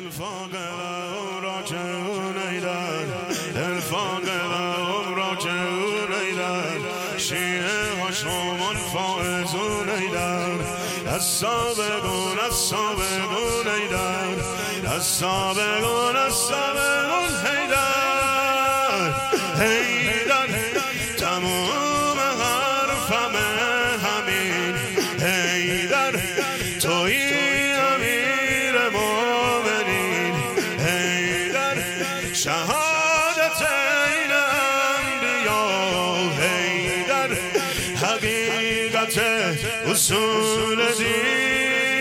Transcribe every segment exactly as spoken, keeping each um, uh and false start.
فاقد راجعون ایدن دل فاقد راجعون ایدن شیعه هاشم الفائزون ایدن السابقون السابقون ایدن السابقون السابقون ایدن ایدن تمام حرفم همین ایدن توی امیر مومنین ایدن شهادت این انبیا ایدن حقیقت اصول دین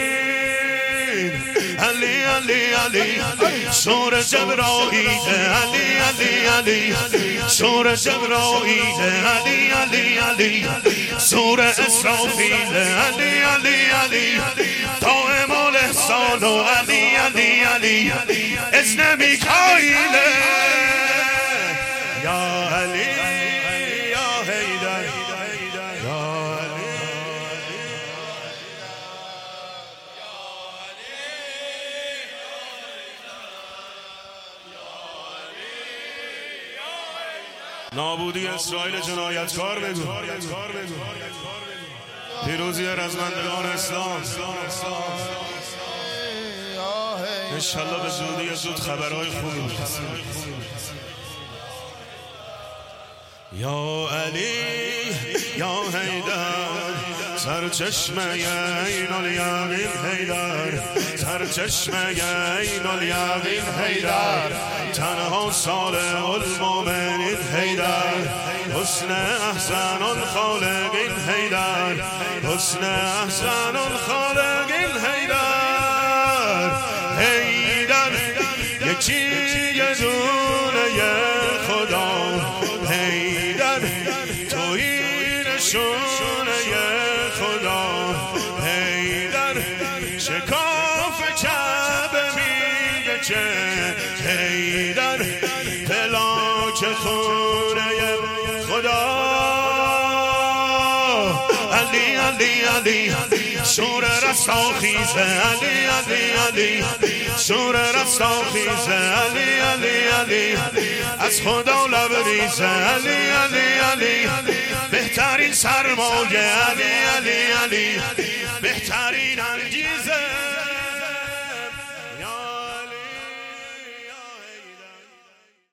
علی علی علی شور جبرائیل علی علی علی شور جبرائیل علی علی علی شور اسرافیل علی علی علی دائم الاحسان علی علی علی اذن میکائیل یا علی یا حیدر یا علی نابودی اسرائیل جنایتکار بگو پیروزی رزمندگان اسلام انشالله به زودی زود خبرهای خوبی میرسه یا علی یا حیدر سرچشمه عین الیقین حیدر سرچشمه عین الیقین حیدر تنها صالح المؤمنین حیدر حسن احسن الخالقین حیدر حسن احسن الخالقین حیدر حیدر یکی یه دونه خدا حیدر توی نشونه خدا حیدر شکاف کعبه میگه که حیدر پلاک خونه خدا علی علی علی شور رستاخیزه علی علی علی شور رستاخیزه علی علی علی از خدا لبریزه علی علی علی بهترین سرمایه علی علی علی بهترین انگیزه